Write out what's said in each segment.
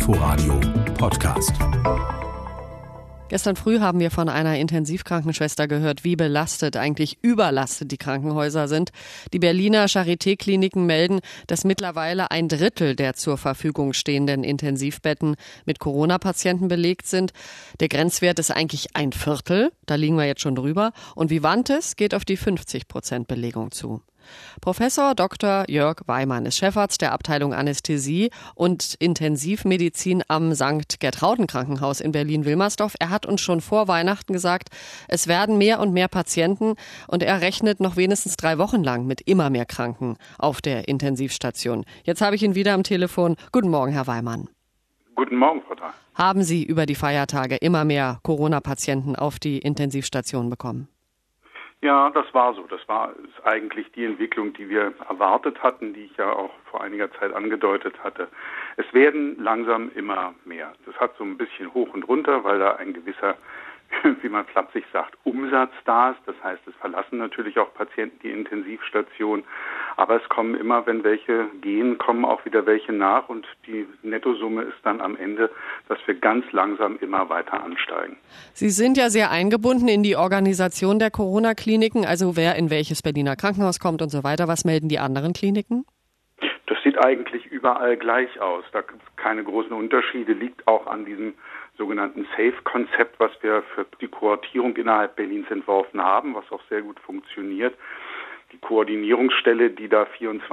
Inforadio Podcast. Gestern früh haben wir von einer Intensivkrankenschwester gehört, wie belastet, eigentlich überlastet die Krankenhäuser sind. Die Berliner Charité-Kliniken melden, dass mittlerweile 1/3 der zur Verfügung stehenden Intensivbetten mit Corona-Patienten belegt sind. Der Grenzwert ist eigentlich 1/4, da liegen wir jetzt schon drüber. Und Vivantes geht auf die 50% Belegung zu. Professor Dr. Jörg Weimann ist Chefarzt der Abteilung Anästhesie und Intensivmedizin am St. Gertrauden-Krankenhaus in Berlin-Wilmersdorf. Er hat uns schon vor Weihnachten gesagt, es werden mehr und mehr Patienten und er rechnet noch wenigstens 3 Wochen lang mit immer mehr Kranken auf der Intensivstation. Jetzt habe ich ihn wieder am Telefon. Guten Morgen, Herr Weimann. Guten Morgen, Frau Dahl. Haben Sie über die Feiertage immer mehr Corona-Patienten auf die Intensivstation bekommen? Ja, das war so. Das ist eigentlich die Entwicklung, die wir erwartet hatten, die ich ja auch vor einiger Zeit angedeutet hatte. Es werden langsam immer mehr. Das hat so ein bisschen hoch und runter, weil da ein gewisser, wie man flapsig sagt, Umsatz da ist. Das heißt, es verlassen natürlich auch Patienten die Intensivstation. Aber es kommen immer, wenn welche gehen, kommen auch wieder welche nach. Und die Nettosumme ist dann am Ende, dass wir ganz langsam immer weiter ansteigen. Sie sind ja sehr eingebunden in die Organisation der Corona-Kliniken, also wer in welches Berliner Krankenhaus kommt und so weiter. Was melden die anderen Kliniken? Das sieht eigentlich überall gleich aus. Da gibt es keine großen Unterschiede. Liegt auch an diesem sogenannten SAFE-Konzept, was wir für die Kohortierung innerhalb Berlins entworfen haben, was auch sehr gut funktioniert. Die Koordinierungsstelle, die da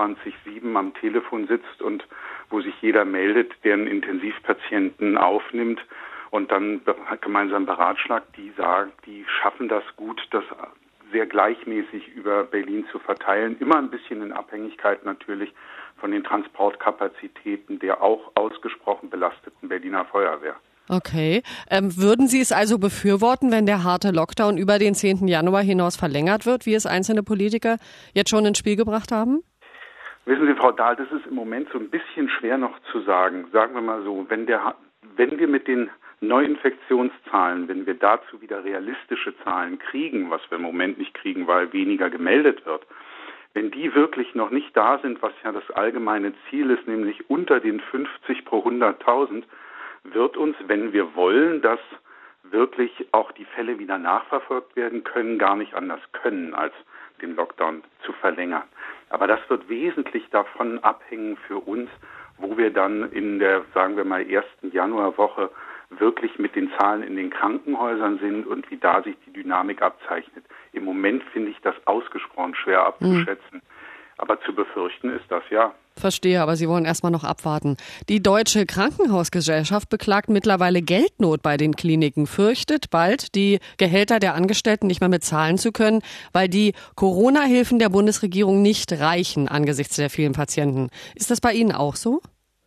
24/7 am Telefon sitzt und wo sich jeder meldet, der einen Intensivpatienten aufnimmt und dann gemeinsam beratschlagt, die sagen, die schaffen das gut, das sehr gleichmäßig über Berlin zu verteilen. Immer ein bisschen in Abhängigkeit natürlich von den Transportkapazitäten der auch ausgesprochen belasteten Berliner Feuerwehr. Okay. Würden Sie es also befürworten, wenn der harte Lockdown über den 10. Januar hinaus verlängert wird, wie es einzelne Politiker jetzt schon ins Spiel gebracht haben? Wissen Sie, Frau Dahl, das ist im Moment so ein bisschen schwer noch zu sagen. Sagen wir mal so, wenn wir mit den Neuinfektionszahlen, wenn wir dazu wieder realistische Zahlen kriegen, was wir im Moment nicht kriegen, weil weniger gemeldet wird, wenn die wirklich noch nicht da sind, was ja das allgemeine Ziel ist, nämlich unter den 50 pro 100.000, wird uns, wenn wir wollen, dass wirklich auch die Fälle wieder nachverfolgt werden können, gar nicht anders können, als den Lockdown zu verlängern. Aber das wird wesentlich davon abhängen für uns, wo wir dann in der, sagen wir mal, 1. Januarwoche wirklich mit den Zahlen in den Krankenhäusern sind und wie da sich die Dynamik abzeichnet. Im Moment finde ich das ausgesprochen schwer abzuschätzen. Aber zu befürchten ist das ja. Verstehe, aber Sie wollen erstmal noch abwarten. Die Deutsche Krankenhausgesellschaft beklagt mittlerweile Geldnot bei den Kliniken, fürchtet bald, die Gehälter der Angestellten nicht mehr bezahlen zu können, weil die Corona-Hilfen der Bundesregierung nicht reichen angesichts der vielen Patienten. Ist das bei Ihnen auch so?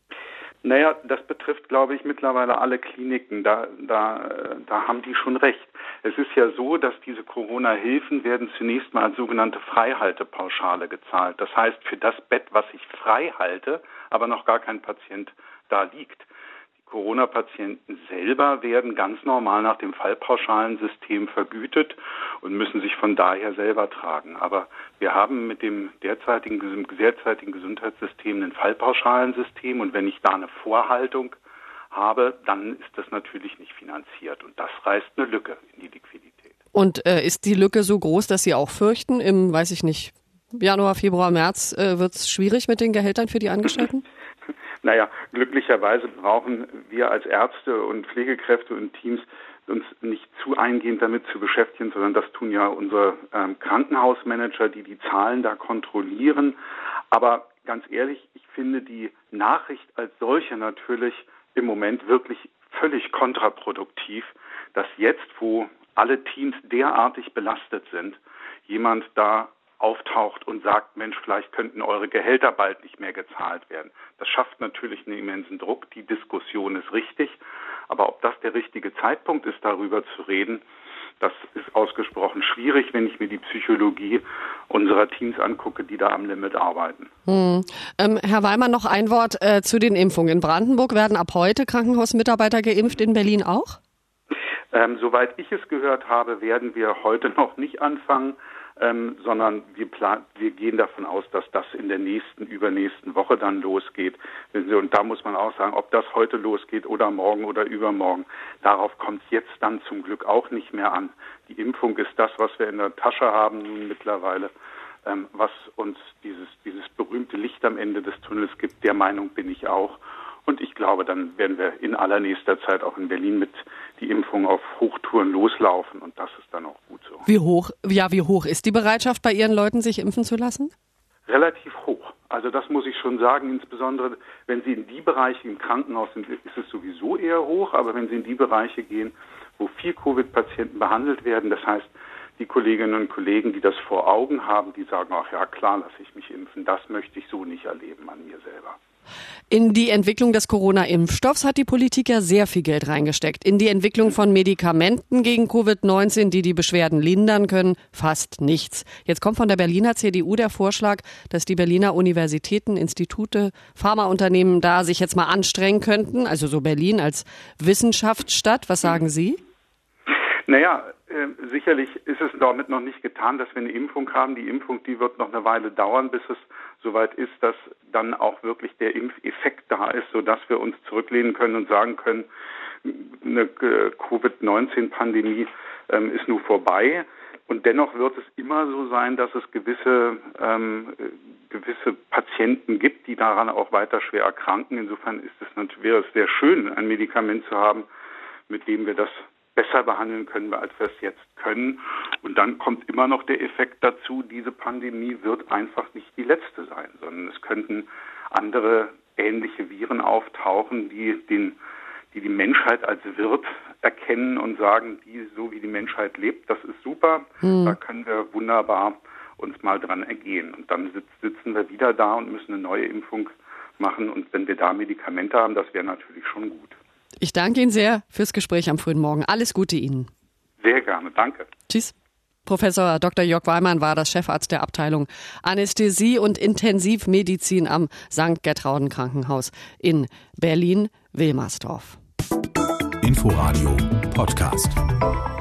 Naja, das betrifft, glaube ich, mittlerweile alle Kliniken. Da haben die schon recht. Es ist ja so, dass diese Corona-Hilfen werden zunächst mal als sogenannte Freihaltepauschale gezahlt. Das heißt, für das Bett, was ich frei halte, aber noch gar kein Patient da liegt. Die Corona-Patienten selber werden ganz normal nach dem Fallpauschalensystem vergütet und müssen sich von daher selber tragen. Aber wir haben mit dem derzeitigen Gesundheitssystem ein Fallpauschalensystem und wenn ich da eine Vorhaltung habe, dann ist das natürlich nicht finanziert. Und das reißt eine Lücke in die Liquidität. Und ist die Lücke so groß, dass Sie auch fürchten, im, weiß ich nicht, Januar, Februar, März wird es schwierig mit den Gehältern für die Angestellten? Naja, glücklicherweise brauchen wir als Ärzte und Pflegekräfte und Teams uns nicht zu eingehend damit zu beschäftigen, sondern das tun ja unsere Krankenhausmanager, die die Zahlen da kontrollieren. Aber ganz ehrlich, ich finde die Nachricht als solche natürlich im Moment wirklich völlig kontraproduktiv, dass jetzt, wo alle Teams derartig belastet sind, jemand da auftaucht und sagt, Mensch, vielleicht könnten eure Gehälter bald nicht mehr gezahlt werden. Das schafft natürlich einen immensen Druck. Die Diskussion ist richtig. Aber ob das der richtige Zeitpunkt ist, darüber zu reden, das ist ausgesprochen schwierig, wenn ich mir die Psychologie unserer Teams angucke, die da am Limit arbeiten. Herr Weimann, noch ein Wort zu den Impfungen. In Brandenburg werden ab heute Krankenhausmitarbeiter geimpft, in Berlin auch? Soweit ich es gehört habe, werden wir heute noch nicht anfangen. sondern wir gehen davon aus, dass das in der übernächsten Woche dann losgeht. Und da muss man auch sagen, ob das heute losgeht oder morgen oder übermorgen, darauf kommt es jetzt dann zum Glück auch nicht mehr an. Die Impfung ist das, was wir in der Tasche haben nun mittlerweile, was uns dieses berühmte Licht am Ende des Tunnels gibt. Der Meinung bin ich auch. Und ich glaube, dann werden wir in allernächster Zeit auch in Berlin mit die Impfung auf Hochtouren loslaufen. Und das ist dann auch gut so. Wie hoch ist die Bereitschaft bei Ihren Leuten, sich impfen zu lassen? Relativ hoch. Also das muss ich schon sagen. Insbesondere, wenn Sie in die Bereiche im Krankenhaus sind, ist es sowieso eher hoch. Aber wenn Sie in die Bereiche gehen, wo viel Covid-Patienten behandelt werden, das heißt, die Kolleginnen und Kollegen, die das vor Augen haben, die sagen, ach ja, klar, lasse ich mich impfen. Das möchte ich so nicht erleben an mir selber. In die Entwicklung des Corona-Impfstoffs hat die Politik ja sehr viel Geld reingesteckt. In die Entwicklung von Medikamenten gegen Covid-19, die Beschwerden lindern können, fast nichts. Jetzt kommt von der Berliner CDU der Vorschlag, dass die Berliner Universitäten, Institute, Pharmaunternehmen da sich jetzt mal anstrengen könnten. Also so Berlin als Wissenschaftsstadt. Was sagen Sie? Naja, sicherlich ist es damit noch nicht getan, dass wir eine Impfung haben. Die Impfung, die wird noch eine Weile dauern, bis es soweit ist, dass dann auch wirklich der Impfeffekt da ist, sodass wir uns zurücklehnen können und sagen können, eine Covid-19-Pandemie ist nun vorbei. Und dennoch wird es immer so sein, dass es gewisse Patienten gibt, die daran auch weiter schwer erkranken. Insofern wäre es sehr schön, ein Medikament zu haben, mit dem wir das besser behandeln können, als wir es jetzt können. Und dann kommt immer noch der Effekt dazu, diese Pandemie wird einfach nicht die letzte sein, sondern es könnten andere ähnliche Viren auftauchen, die die Menschheit als Wirt erkennen und sagen, so wie die Menschheit lebt, das ist super, da können wir wunderbar uns mal dran ergehen. Und dann sitzen wir wieder da und müssen eine neue Impfung machen. Und wenn wir da Medikamente haben, das wäre natürlich schon gut. Ich danke Ihnen sehr fürs Gespräch am frühen Morgen. Alles Gute Ihnen. Sehr gerne, danke. Tschüss. Professor Dr. Jörg Weimann war das Chefarzt der Abteilung Anästhesie und Intensivmedizin am St. Gertrauden Krankenhaus in Berlin-Wilmersdorf. Inforadio Podcast.